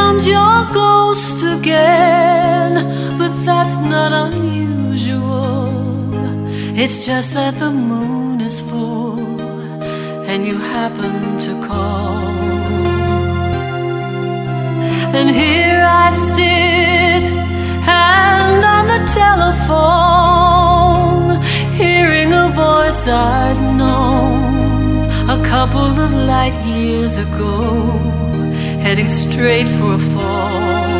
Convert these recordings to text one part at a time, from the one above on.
found your ghost again, but that's not unusual. It's just that the moon is full and you happen to call. And here I sit, hand on the telephone, hearing a voice I'd known a couple of light years ago, heading straight for a fall.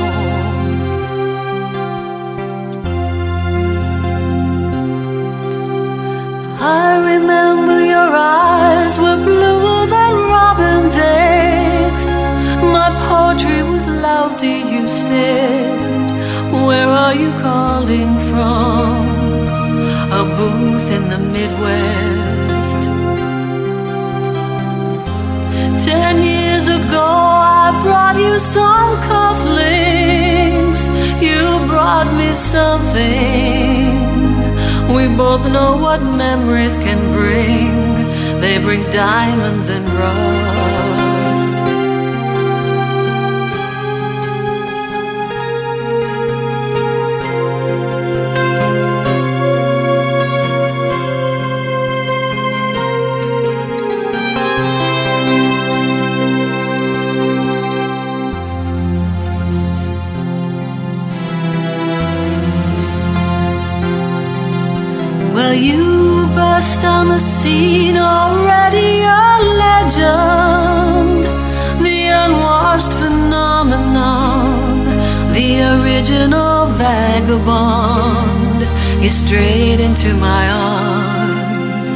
I remember your eyes were bluer than robin's eggs. My poetry was lousy, you said. Where are you calling from? A booth in the Midwest. 10 years ago I brought you some cufflinks. You brought me something. We both know what memories can bring. They bring diamonds and rust. Well, you burst on the scene, already a legend, the unwashed phenomenon, the original vagabond. You strayed into my arms,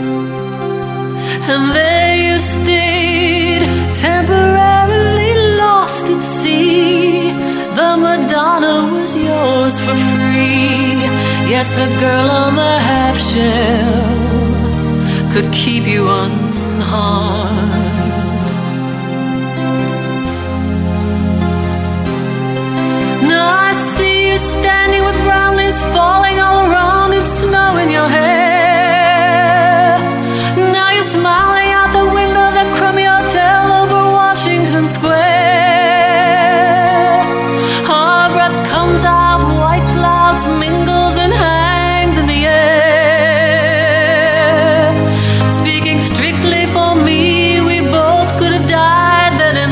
and there you stayed, temporarily lost at sea. The Madonna was yours for free. Yes, the girl on the half-shell could keep you unharmed. Now I see you standing with brown leaves falling all around and snow in your hair. Now you're smiling out the window of that crummy hotel over Washington Square. Our breath comes out, white clouds mingles and hangs in the air. Speaking strictly for me, we both could have died then and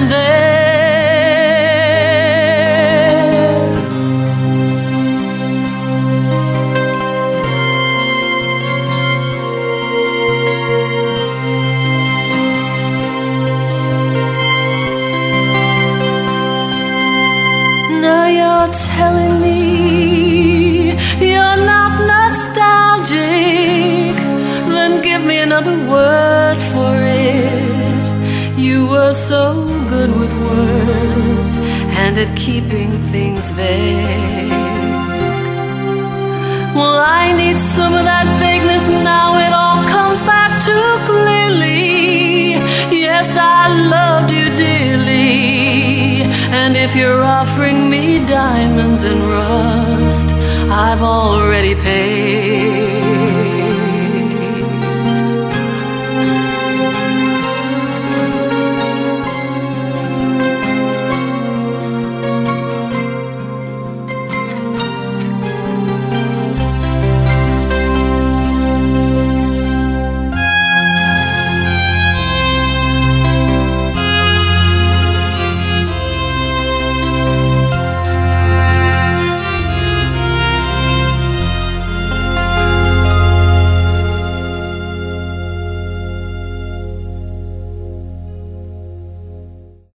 there. Now you're telling me you're not nostalgic. Then give me another word for it. You were so good with words and at keeping things vague. Well, I need some of that vagueness now. It all comes back too clearly. Yes, I loved you dearly, and if you're offering me diamonds and rust, I've already paid.